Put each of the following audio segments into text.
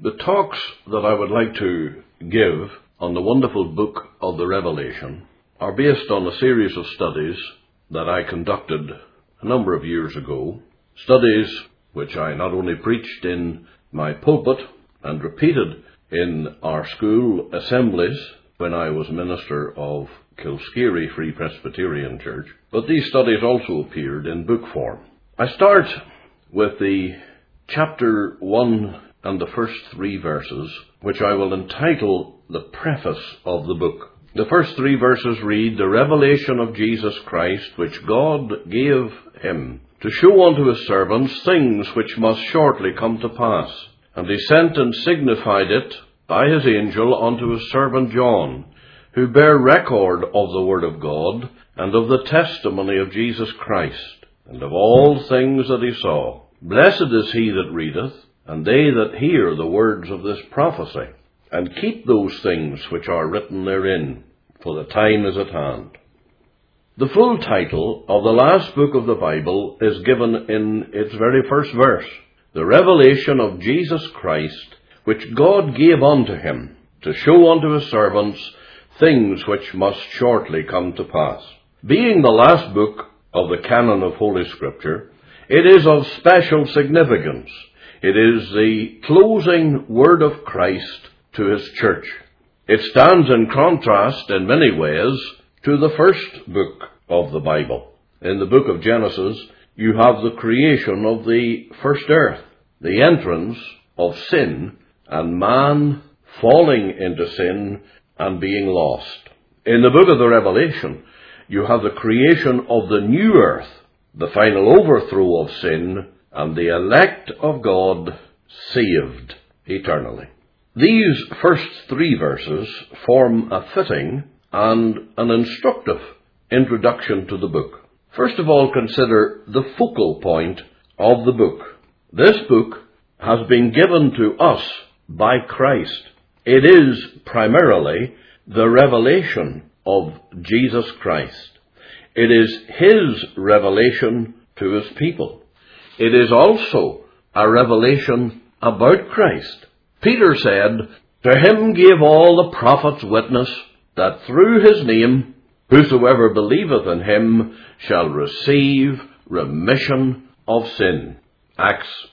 The talks that I would like to give on the wonderful book of the Revelation are based on a series of studies that I conducted a number of years ago, studies which I not only preached in my pulpit and repeated in our school assemblies when I was minister of Kilskeary Free Presbyterian Church, but these studies also appeared in book form. I start with the chapter 1 and the first 3 verses, which I will entitle the preface of the book. The first 3 verses read, "The revelation of Jesus Christ, which God gave him, to show unto his servants things which must shortly come to pass. And he sent and signified it by his angel unto his servant John, who bare record of the word of God, and of the testimony of Jesus Christ, and of all things that he saw. Blessed is he that readeth, and they that hear the words of this prophecy, and keep those things which are written therein, for the time is at hand." The full title of the last book of the Bible is given in its very first verse, "The revelation of Jesus Christ, which God gave unto him, to show unto his servants things which must shortly come to pass." Being the last book of the canon of Holy Scripture, it is of special significance. It is the closing word of Christ to his church. It stands in contrast in many ways to the first book of the Bible. In the book of Genesis, you have the creation of the first earth, the entrance of sin, and man falling into sin and being lost. In the book of the Revelation, you have the creation of the new earth, the final overthrow of sin, and the elect of God saved eternally. These first 3 verses form a fitting and an instructive introduction to the book. First of all, consider the focal point of the book. This book has been given to us by Christ. It is primarily the revelation of Jesus Christ. It is his revelation to his people. It is also a revelation about Christ. Peter said, "To him gave all the prophets witness, that through his name whosoever believeth in him shall receive remission of sin." Acts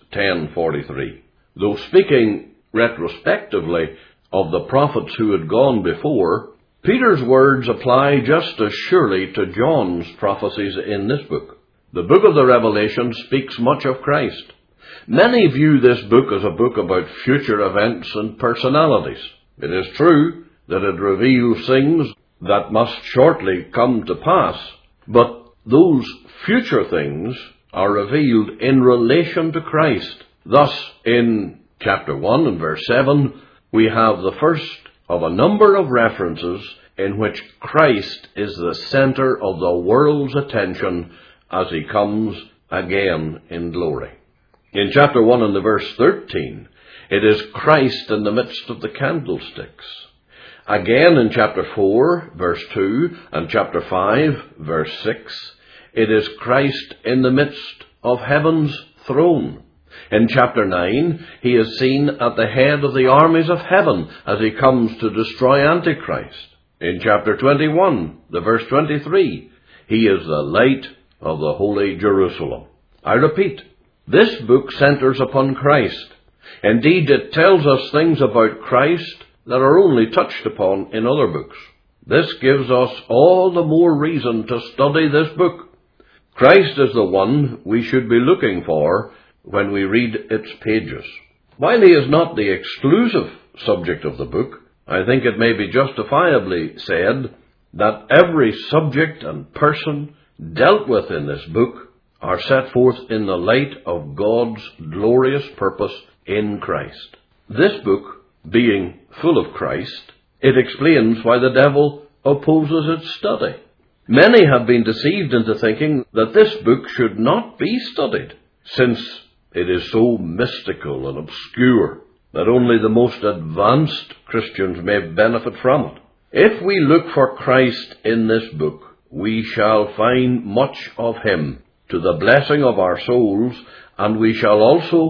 10:43. Though speaking retrospectively of the prophets who had gone before, Peter's words apply just as surely to John's prophecies in this book. The book of the Revelation speaks much of Christ. Many view this book as a book about future events and personalities. It is true that it reveals things that must shortly come to pass, but those future things are revealed in relation to Christ. Thus, in chapter 1 and verse 7, we have the first of a number of references in which Christ is the center of the world's attention as he comes again in glory. In chapter 1 and the verse 13, it is Christ in the midst of the candlesticks. Again in chapter 4, verse 2, and chapter 5, verse 6, it is Christ in the midst of heaven's throne. In chapter 9, he is seen at the head of the armies of heaven as he comes to destroy Antichrist. In chapter 21, the verse 23, he is the light of the holy Jerusalem. I repeat, this book centers upon Christ. Indeed, it tells us things about Christ that are only touched upon in other books. This gives us all the more reason to study this book. Christ is the one we should be looking for when we read its pages. While he is not the exclusive subject of the book, I think it may be justifiably said that every subject and person dealt with in this book are set forth in the light of God's glorious purpose in Christ. This book, being full of Christ, it explains why the devil opposes its study. Many have been deceived into thinking that this book should not be studied, since it is so mystical and obscure that only the most advanced Christians may benefit from it. If we look for Christ in this book, we shall find much of him to the blessing of our souls, and we shall also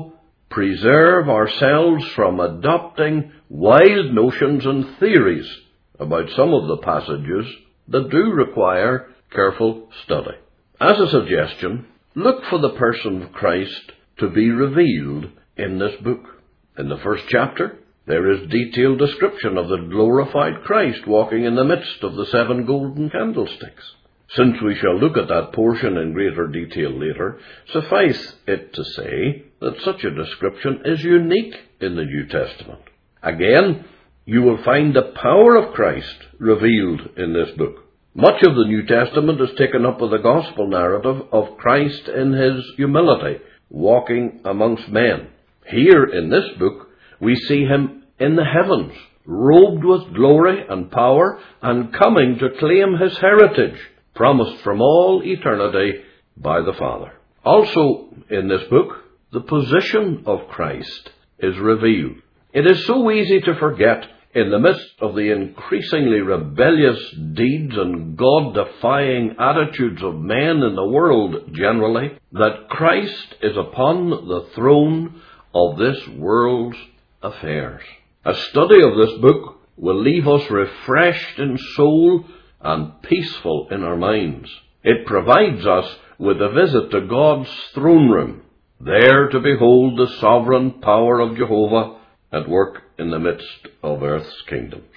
preserve ourselves from adopting wild notions and theories about some of the passages that do require careful study. As a suggestion, look for the person of Christ to be revealed in this book. In the first chapter, there is detailed description of the glorified Christ walking in the midst of the 7 golden candlesticks. Since we shall look at that portion in greater detail later, suffice it to say that such a description is unique in the New Testament. Again, you will find the power of Christ revealed in this book. Much of the New Testament is taken up with the gospel narrative of Christ in his humility, walking amongst men. Here in this book, we see him in the heavens, robed with glory and power, and coming to claim his heritage, promised from all eternity by the Father. Also, in this book, the position of Christ is revealed. It is so easy to forget, in the midst of the increasingly rebellious deeds and God-defying attitudes of men in the world generally, that Christ is upon the throne of this world's affairs. A study of this book will leave us refreshed in soul and peaceful in our minds. It provides us with a visit to God's throne room, there to behold the sovereign power of Jehovah at work in the midst of earth's kingdoms.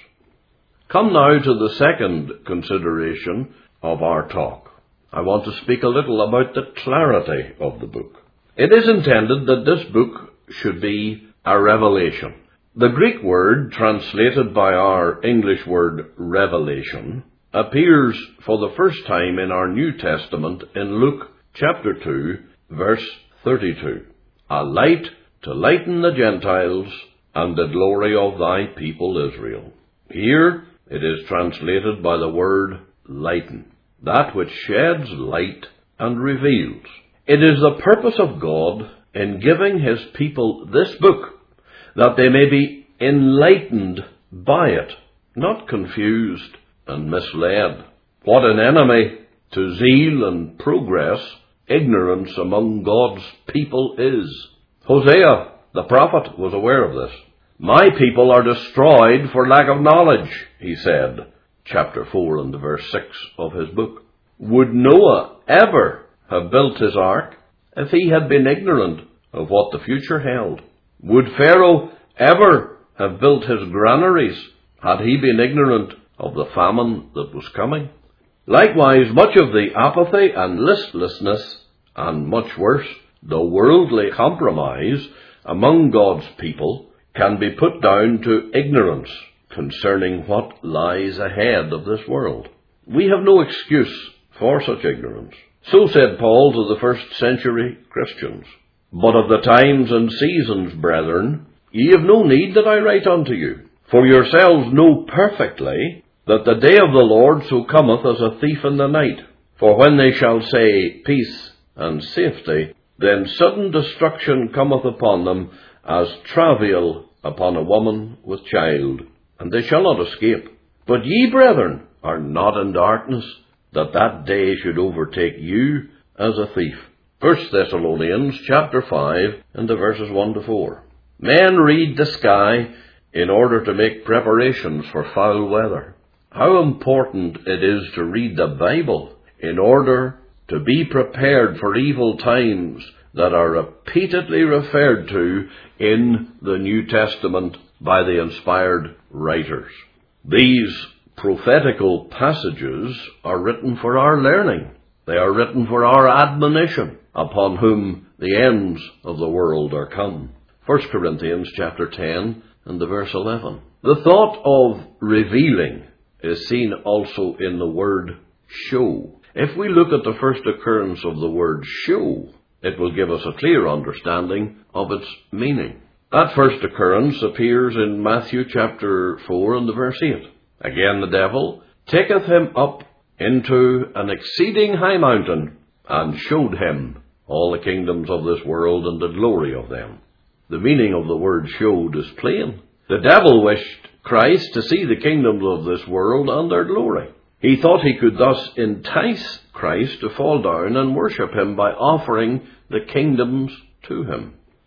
Come now to the second consideration of our talk. I want to speak a little about the clarity of the book. It is intended that this book should be a revelation. The Greek word, translated by our English word revelation, appears for the first time in our New Testament in Luke chapter 2, verse 32. A light to lighten the Gentiles and the glory of thy people Israel. Here it is translated by the word lighten, that which sheds light and reveals. It is the purpose of God in giving his people this book, that they may be enlightened by it, not confused and misled. What an enemy to zeal and progress ignorance among God's people is. Hosea, the prophet, was aware of this. My people are destroyed for lack of knowledge, he said, chapter 4 and verse 6 of his book. Would Noah ever have built his ark if he had been ignorant of what the future held? Would Pharaoh ever have built his granaries had he been ignorant of the famine that was coming? Likewise, much of the apathy and listlessness, and much worse, the worldly compromise among God's people can be put down to ignorance concerning what lies ahead of this world. We have no excuse for such ignorance. So said Paul to the first century Christians. But of the times and seasons, brethren, ye have no need that I write unto you. For yourselves know perfectly that the day of the Lord so cometh as a thief in the night. For when they shall say peace and safety, then sudden destruction cometh upon them as travail upon a woman with child, and they shall not escape. But ye, brethren, are not in darkness, that that day should overtake you as a thief. 1 Thessalonians chapter 5 and the verses 1 to 4. Men read the sky in order to make preparations for foul weather. How important it is to read the Bible in order to be prepared for evil times that are repeatedly referred to in the New Testament by the inspired writers. These prophetical passages are written for our learning. They are written for our admonition, upon whom the ends of the world are come. 1 Corinthians chapter 10 and the verse 11. The thought of revealing is seen also in the word show. If we look at the first occurrence of the word show, it will give us a clear understanding of its meaning. That first occurrence appears in Matthew chapter 4 and the verse 8. Again the devil taketh him up into an exceeding high mountain, and showed him all the kingdoms of this world and the glory of them. The meaning of the word showed is plain. The devil wished Christ to see the kingdoms of this world and their glory. He thought he could thus entice Christ to fall down and worship him by offering the kingdoms to him.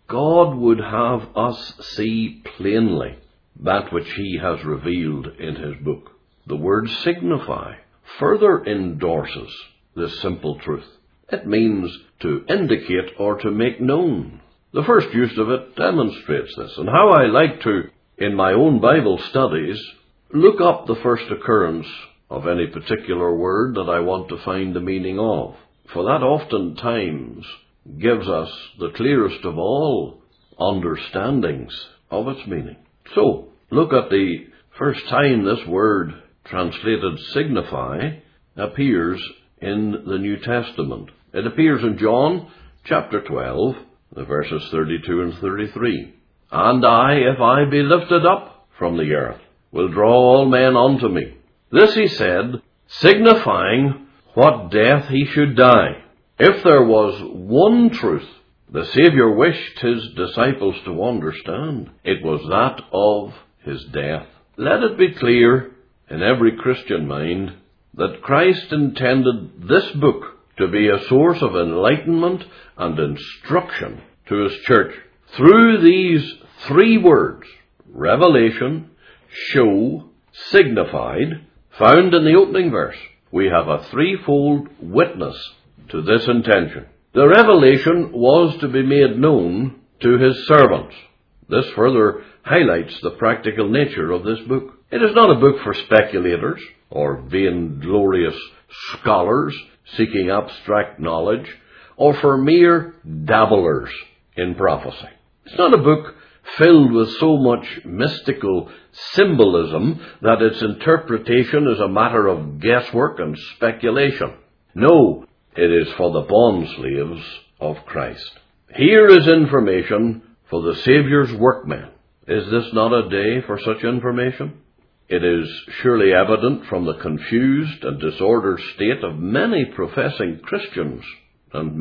God would have us see plainly that which he has revealed in his book. The word signify further endorses this simple truth. It means to indicate or to make known. The first use of it demonstrates this, and how I like to, in my own Bible studies, look up the first occurrence of any particular word that I want to find the meaning of, for that oftentimes gives us the clearest of all understandings of its meaning. So, look at the first time this word, translated signify, appears in the New Testament. It appears in John chapter 12, the verses 32 and 33. And I, if I be lifted up from the earth, will draw all men unto me. This he said, signifying what death he should die. If there was one truth the Saviour wished his disciples to understand, it was that of his death. Let it be clear in every Christian mind that Christ intended this book to be a source of enlightenment and instruction to his church. Through these three words, revelation, show, signified, found in the opening verse, we have a threefold witness to this intention. The revelation was to be made known to his servants. This further highlights the practical nature of this book. It is not a book for speculators or vainglorious scholars seeking abstract knowledge, or for mere dabblers in prophecy. It's not a book filled with so much mystical symbolism that its interpretation is a matter of guesswork and speculation. No, it is for the bondslaves of Christ. Here is information for the Saviour's workmen. Is this not a day for such information? It is surely evident from the confused and disordered state of many professing Christians and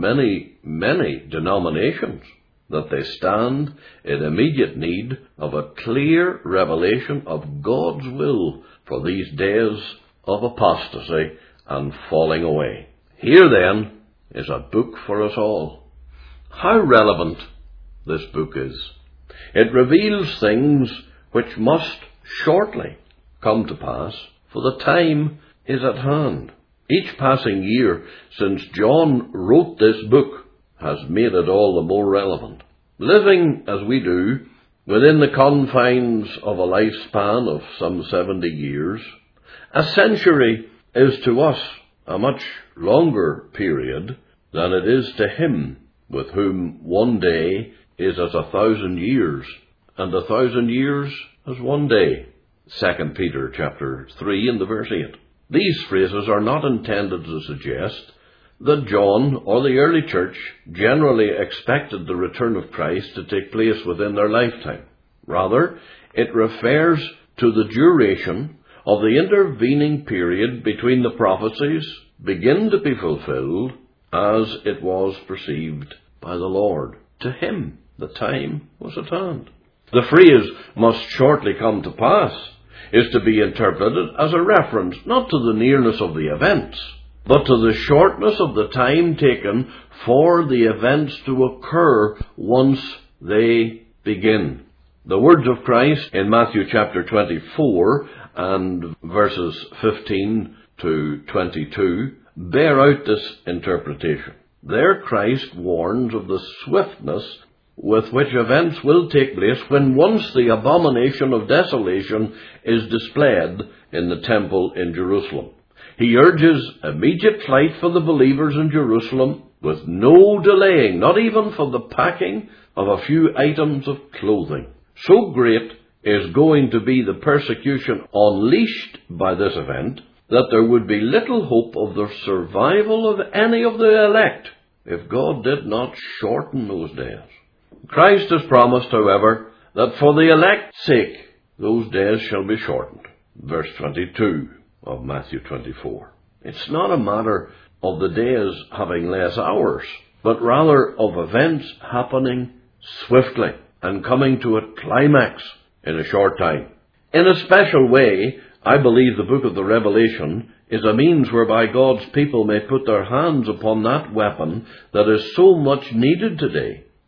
many denominations that they stand in immediate need of a clear revelation of God's will for these days of apostasy and falling away. Here then is a book for us all. How relevant this book is. It reveals things which must shortly come to pass, for the time is at hand. Each passing year since John wrote this book has made it all the more relevant. Living as we do within the confines of a lifespan of some 70 years, a century is to us a much longer period than it is to him with whom one day is as 1,000 years, and 1,000 years as one day. 2 Peter chapter 3 and the verse 8. These phrases are not intended to suggest that John or the early church generally expected the return of Christ to take place within their lifetime. Rather, it refers to the duration of the intervening period between the prophecies begin to be fulfilled as it was perceived by the Lord. To him, the time was at hand. The phrase must shortly come to pass is to be interpreted as a reference not to the nearness of the events, but to the shortness of the time taken for the events to occur once they begin. The words of Christ in Matthew chapter 24 and verses 15 to 22 bear out this interpretation. There Christ warns of the swiftness with which events will take place when once the abomination of desolation is displayed in the temple in Jerusalem. He urges immediate flight for the believers in Jerusalem with no delaying, not even for the packing of a few items of clothing. So great is going to be the persecution unleashed by this event that there would be little hope of the survival of any of the elect if God did not shorten those days. Christ has promised, however, that for the elect's sake those days shall be shortened. Verse 22 of Matthew 24. It's not a matter of the days having less hours, but rather of events happening swiftly and coming to a climax in a short time. In a special way, I believe the book of the Revelation is a means whereby God's people may put their hands upon that weapon that is so much needed today,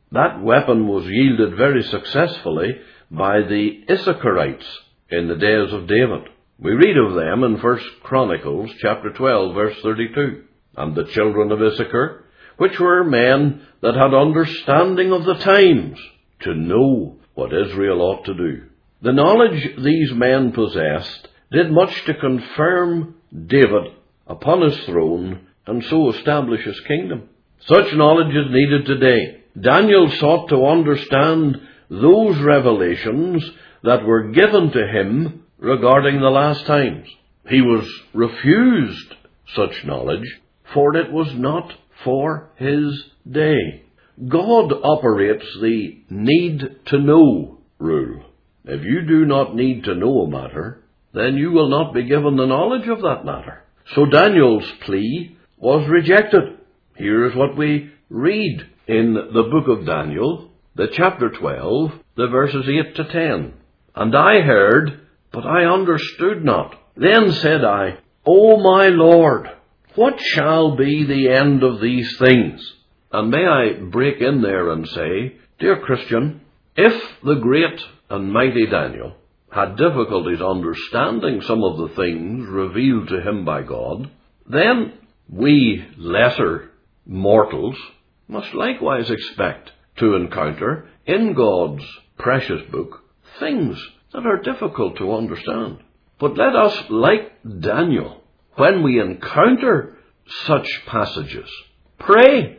That weapon was wielded very successfully by the Issacharites in the days of David. We read of them in 1 Chronicles chapter 12, verse 32. And the children of Issachar, which were men that had understanding of the times, to know what Israel ought to do. The knowledge these men possessed did much to confirm David upon his throne and so establish his kingdom. Such knowledge is needed today. Daniel sought to understand those revelations that were given to him regarding the last times. He was refused such knowledge, for it was not for his day. God operates the need to know rule. If you do not need to know a matter, then you will not be given the knowledge of that matter. So Daniel's plea was rejected. Here is what we read in the book of Daniel, the chapter 12, the verses 8 to 10. And I heard, but I understood not. Then said I, O my Lord, what shall be the end of these things? And may I break in there and say, dear Christian, if the great and mighty Daniel had difficulties understanding some of the things revealed to him by God, then we lesser mortals must likewise expect to encounter in God's precious book things that are difficult to understand. But let us, like Daniel, when we encounter such passages, pray,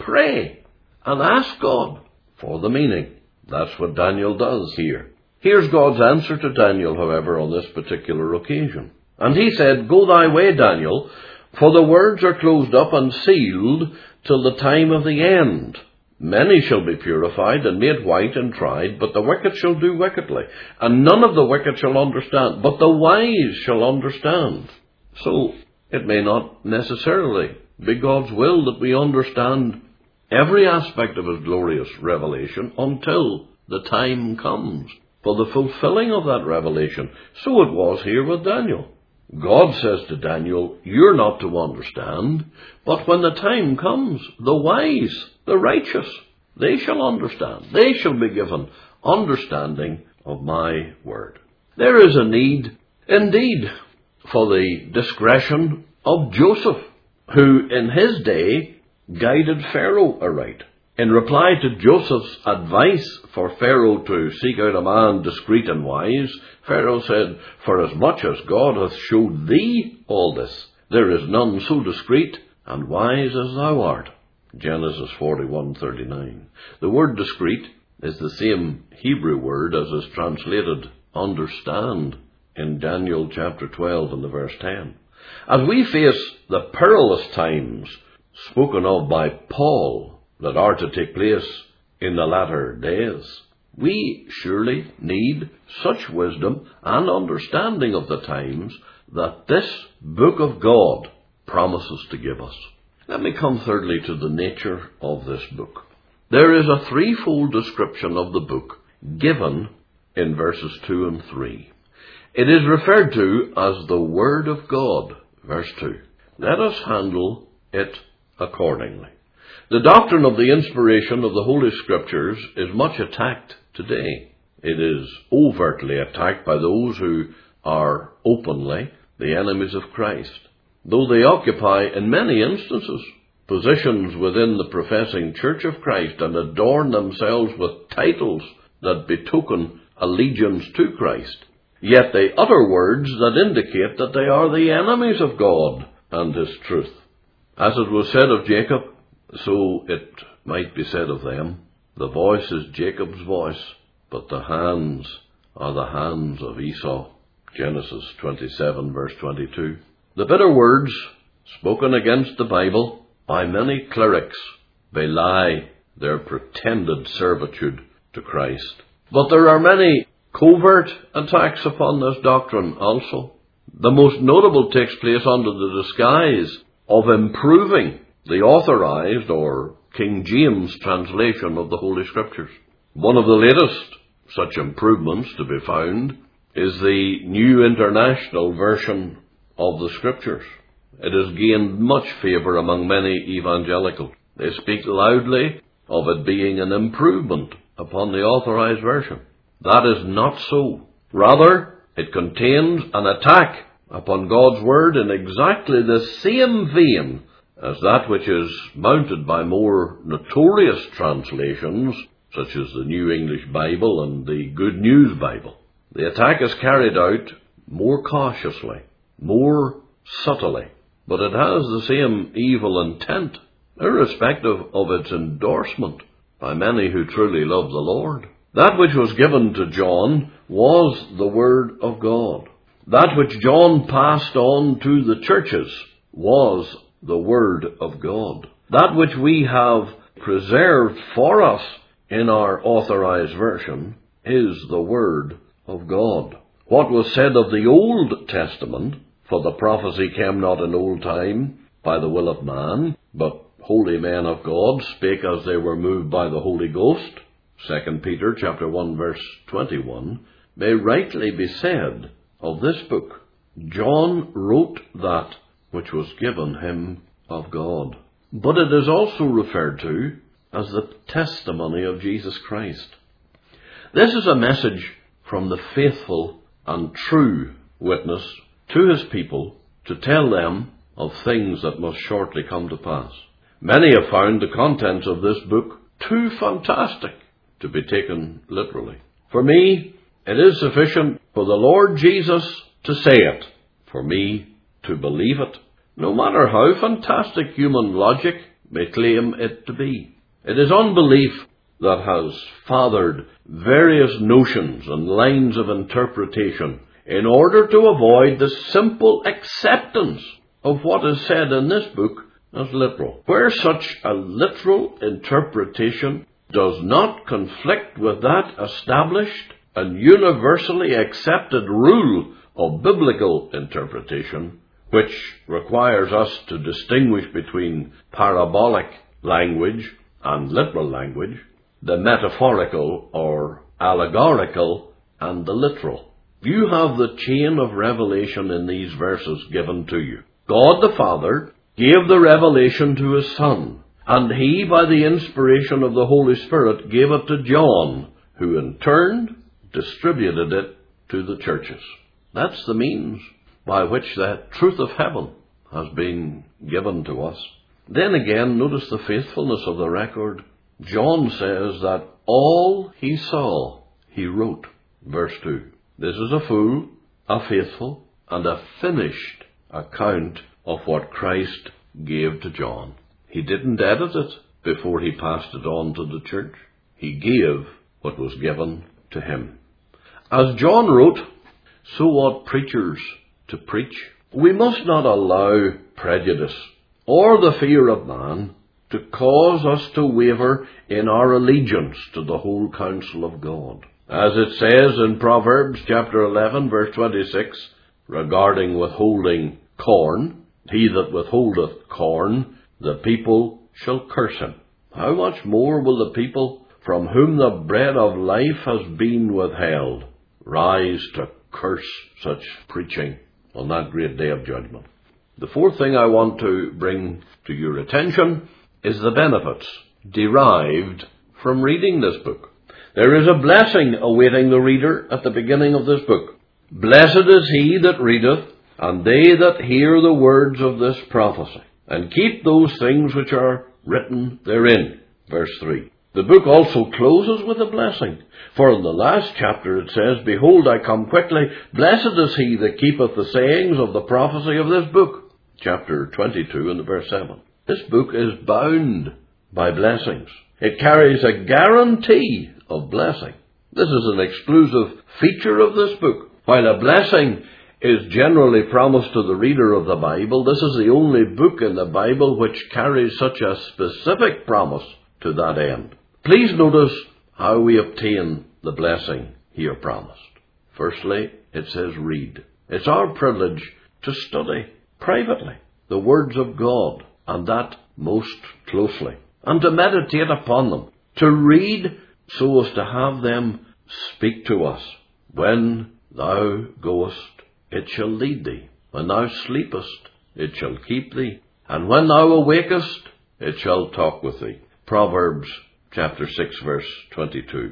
and ask God for the meaning. That's what Daniel does here. Here's God's answer to Daniel, however, on this particular occasion. And he said, Go thy way, Daniel, for the words are closed up and sealed till the time of the end. Many shall be purified and made white and tried, but the wicked shall do wickedly. And none of the wicked shall understand, but the wise shall understand. So it may not necessarily be God's will that we understand every aspect of his glorious revelation until the time comes for the fulfilling of that revelation. So it was here with Daniel. God says to Daniel, you're not to understand, but when the time comes, the wise, the righteous, they shall understand. They shall be given understanding of my word. There is a need, indeed, for the discretion of Joseph, who in his day guided Pharaoh aright. In reply to Joseph's advice for Pharaoh to seek out a man discreet and wise, Pharaoh said, For as much as God hath showed thee all this, there is none so discreet and wise as thou art. Genesis 41:39. The word discreet is the same Hebrew word as is translated understand in Daniel chapter 12 and the verse 10. As we face the perilous times spoken of by Paul that are to take place in the latter days, we surely need such wisdom and understanding of the times that this book of God promises to give us. Let me come thirdly to the nature of this book. There is a threefold description of the book given in verses 2 and 3. It is referred to as the Word of God, verse 2. Let us handle it accordingly. The doctrine of the inspiration of the Holy Scriptures is much attacked today. It is overtly attacked by those who are openly the enemies of Christ, though they occupy, in many instances, positions within the professing Church of Christ and adorn themselves with titles that betoken allegiance to Christ. Yet they utter words that indicate that they are the enemies of God and his truth. As it was said of Jacob, so it might be said of them, the voice is Jacob's voice, but the hands are the hands of Esau. Genesis 27 verse 22. The bitter words spoken against the Bible by many clerics belie their pretended servitude to Christ. But there are many covert attacks upon this doctrine also. The most notable takes place under the disguise of improving the authorized or King James translation of the Holy Scriptures. One of the latest such improvements to be found is the New International Version of the Scriptures. It has gained much favour among many evangelicals. They speak loudly of it being an improvement upon the Authorized Version. That is not so. Rather, it contains an attack upon God's Word in exactly the same vein as that which is mounted by more notorious translations, such as the New English Bible and the Good News Bible. The attack is carried out more cautiously, more subtly, but it has the same evil intent, irrespective of its endorsement by many who truly love the Lord. That which was given to John was the Word of God. That which John passed on to the churches was the Word of God. That which we have preserved for us in our Authorized Version is the Word of God. What was said of the Old Testament, for the prophecy came not in old time by the will of man, but holy men of God spake as they were moved by the Holy Ghost, 2 Peter chapter 1 verse 21, may rightly be said of this book. John wrote that which was given him of God. But it is also referred to as the testimony of Jesus Christ. This is a message from the faithful and true witness to his people to tell them of things that must shortly come to pass. Many have found the contents of this book too fantastic to be taken literally. For me, it is sufficient for the Lord Jesus to say it, for me to believe it, no matter how fantastic human logic may claim it to be. It is unbelief that has fathered various notions and lines of interpretation in order to avoid the simple acceptance of what is said in this book as literal. Where such a literal interpretation does not conflict with that established and universally accepted rule of biblical interpretation, which requires us to distinguish between parabolic language and literal language, the metaphorical or allegorical and the literal. You have the chain of revelation in these verses given to you. God the Father gave the revelation to his Son, and he, by the inspiration of the Holy Spirit, gave it to John, who in turn distributed it to the churches. That's the means by which the truth of heaven has been given to us. Then again, notice the faithfulness of the record. John says that all he saw, he wrote. Verse 2. This is a full, a faithful, and a finished account of what Christ gave to John. He didn't edit it before he passed it on to the church. He gave what was given to him. As John wrote, so ought preachers to preach. We must not allow prejudice or the fear of man to cause us to waver in our allegiance to the whole counsel of God. As it says in Proverbs chapter 11 verse 26, regarding withholding corn, he that withholdeth corn, the people shall curse him. How much more will the people from whom the bread of life has been withheld rise to curse such preaching on that great day of judgment? The fourth thing I want to bring to your attention is the benefits derived from reading this book. There is a blessing awaiting the reader at the beginning of this book. Blessed is he that readeth, and they that hear the words of this prophecy, and keep those things which are written therein. Verse 3. The book also closes with a blessing. For in the last chapter it says, Behold, I come quickly. Blessed is he that keepeth the sayings of the prophecy of this book. Chapter 22 and verse 7. This book is bound by blessings. It carries a guarantee of blessing. This is an exclusive feature of this book. While a blessing is generally promised to the reader of the Bible, this is the only book in the Bible which carries such a specific promise to that end. Please notice how we obtain the blessing here promised. Firstly, it says read. It's our privilege to study privately the words of God, and that most closely, and to meditate upon them, to read so as to have them speak to us. When thou goest, it shall lead thee. When thou sleepest, it shall keep thee. And when thou awakest, it shall talk with thee. Proverbs chapter 6, verse 22.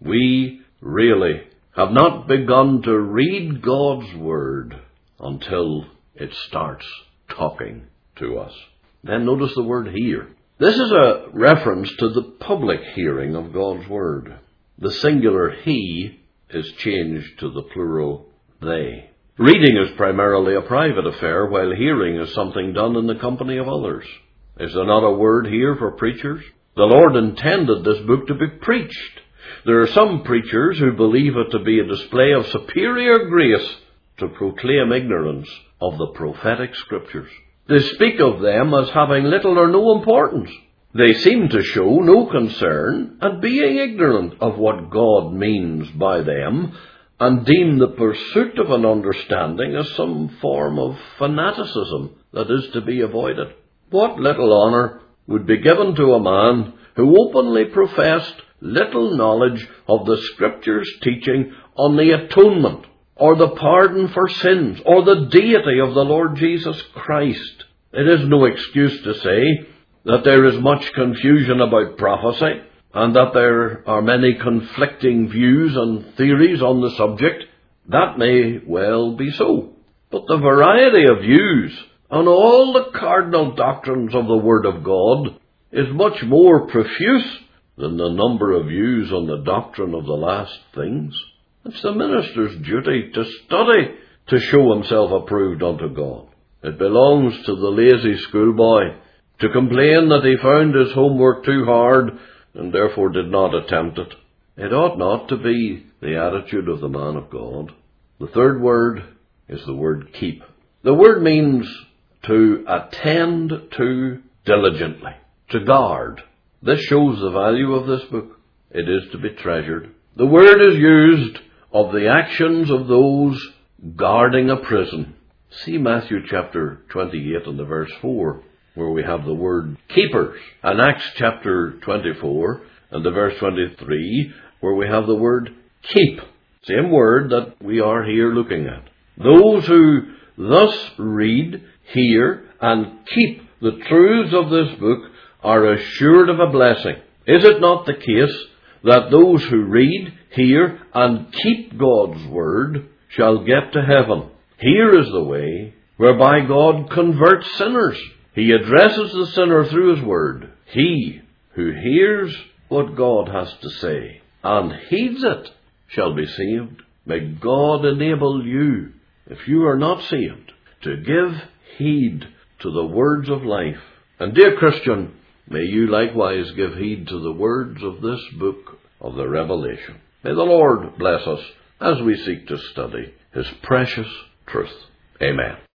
We really have not begun to read God's Word until it starts talking to us. Then notice the word hear. This is a reference to the public hearing of God's Word. The singular he is changed to the plural they. Reading is primarily a private affair, while hearing is something done in the company of others. Is there not a word here for preachers? The Lord intended this book to be preached. There are some preachers who believe it to be a display of superior grace to proclaim ignorance of the prophetic scriptures. They speak of them as having little or no importance. They seem to show no concern at being ignorant of what God means by them, and deem the pursuit of an understanding as some form of fanaticism that is to be avoided. What little honour would be given to a man who openly professed little knowledge of the Scripture's teaching on the atonement, or the pardon for sins, or the deity of the Lord Jesus Christ. It is no excuse to say that there is much confusion about prophecy, and that there are many conflicting views and theories on the subject. That may well be so. But the variety of views on all the cardinal doctrines of the Word of God is much more profuse than the number of views on the doctrine of the last things. It's the minister's duty to study to show himself approved unto God. It belongs to the lazy schoolboy to complain that he found his homework too hard and therefore did not attempt it. It ought not to be the attitude of the man of God. The third word is the word keep. The word means to attend to diligently, to guard. This shows the value of this book. It is to be treasured. The word is used of the actions of those guarding a prison. See Matthew chapter 28 and the verse 4. Where we have the word keepers, and Acts chapter 24 and the verse 23, where we have the word keep. Same word that we are here looking at. Those who thus read, hear, and keep the truths of this book are assured of a blessing. Is it not the case that those who read, hear, and keep God's Word shall get to heaven? Here is the way whereby God converts sinners. He addresses the sinner through His Word. He who hears what God has to say and heeds it shall be saved. May God enable you, if you are not saved, to give heed to the words of life. And dear Christian, may you likewise give heed to the words of this book of the Revelation. May the Lord bless us as we seek to study His precious truth. Amen.